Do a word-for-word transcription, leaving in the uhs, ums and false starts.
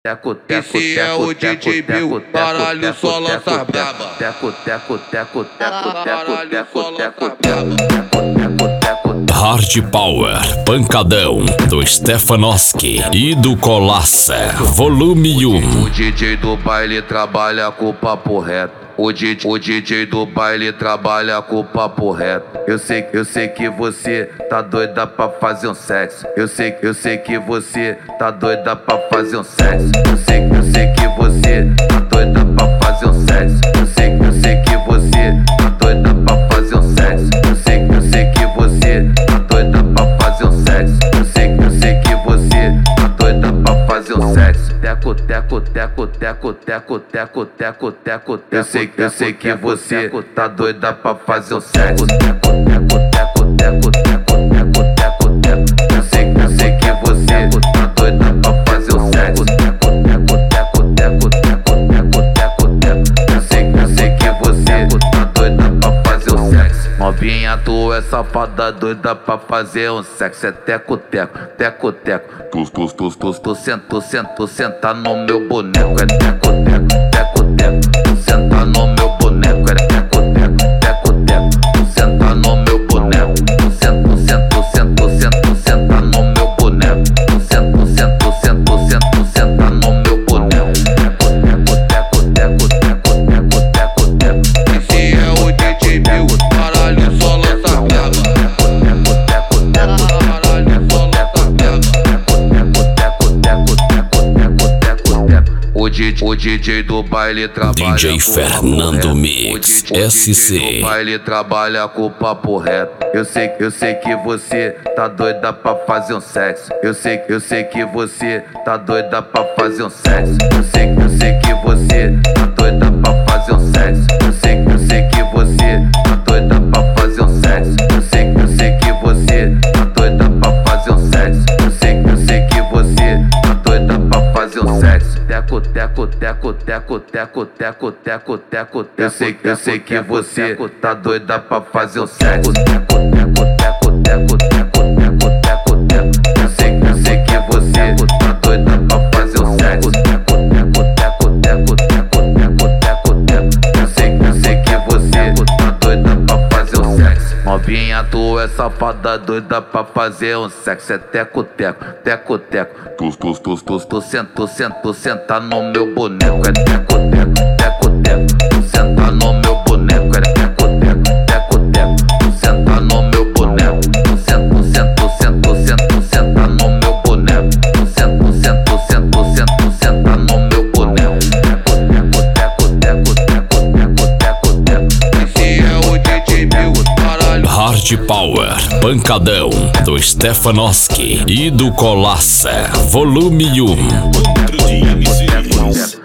teco, teco, esse é o D J Bill, caralho, só lança braba. Teco, teco, teco, teco, teco, Caralho, teco, só teco, lança teco, teco, teco. Hard Power, Pancadão, do Stefanowski e do Colassa, volume um. O D J do baile trabalha com o papo reto. O D J, o D J do baile trabalha com o papo reto. Eu sei, eu sei que você tá doida pra fazer um sexo. Eu sei, eu sei que você tá doida pra fazer um sexo. Eu sei, eu sei que você tá doida pra fazer um sexo. Eu sei, eu sei que você tá doida pra fazer um sexo. Eu sei, eu sei que você tá doida pra fazer um sexo. Eu sei, eu sei que você tá doida pra fazer um sexo. Teco, teco, teco, teco, teco, teco, teco, teco. Eu sei, eu sei que você tá doida pra fazer um sexo. Teco, teco, teco, teco, teco, teco, teco, teco. Eu sei, eu sei que você tá doida pra fazer um sexo. Teco, teco, teco, teco, teco, teco, teco, teco. Eu sei, eu sei que você tá doida pra fazer um sexo. Novinha, tu é safada, doida pra fazer um sexo. É teco, teco, teco, teco. Tu, tu, tu, tu, tu, senta, senta, senta no meu boneco. É teco, teco, teco, teco. Tu senta no meu boneco. É teco, teco, teco, teco. Tu senta no meu boneco. Tu senta, senta, senta, senta, senta no meu boneco. Tu senta, senta, senta, senta, senta no meu boneco. Teco, teco, teco, teco, teco, teco, teco. Esse é o D J Bill, caralho, só lança braba. Caralho, só lança braba. O D J, o D J do baile trabalha D J Fernando Mix, S C. O D J do baile trabalha com o papo reto. Eu sei, eu sei que você tá doida pra fazer um sexo. Eu sei, eu sei que você tá doida pra fazer um sexo. Eu sei, eu sei que você tá doida pra fazer um sexo. Eu sei, eu sei que você tá doida pra fazer um sexo. Eu sei, eu sei que você tá doida pra fazer um sexo. Eu sei, eu sei que você tá doida pra fazer um sexo. Teco, teco, teco, teco, teco, teco, teco, teco. Eu sei, eu sei que você tá doida pra fazer um sexo. Teco, teco, teco, teco, teco, teco, teco, teco. Eu sei, eu sei que você tá doida pra fazer um sexo. Teco, teco, teco, teco, teco, teco, teco, teco. Eu sei, eu sei que você tá doida pra fazer um sexo. Novinha, tu é safada, doida pra fazer um sexo. É teco, teco, teco, teco. Tu, tu, tu, tu, tu, senta, senta, senta no meu boneco. É teco, teco, teco, teco. Tu senta no meu boneco. É teco, teco, teco, teco. Tu senta no meu boneco. Tu senta, senta, senta, senta, senta no meu boneco. Tu senta, senta, senta, senta, senta no meu boneco. Teco, teco, teco, teco, teco, teco, teco. Esse é o D J Bill, caralho. Hard Power, Pancadão, do Stefanowski e do Colassa, volume um. Encontro de M Cs.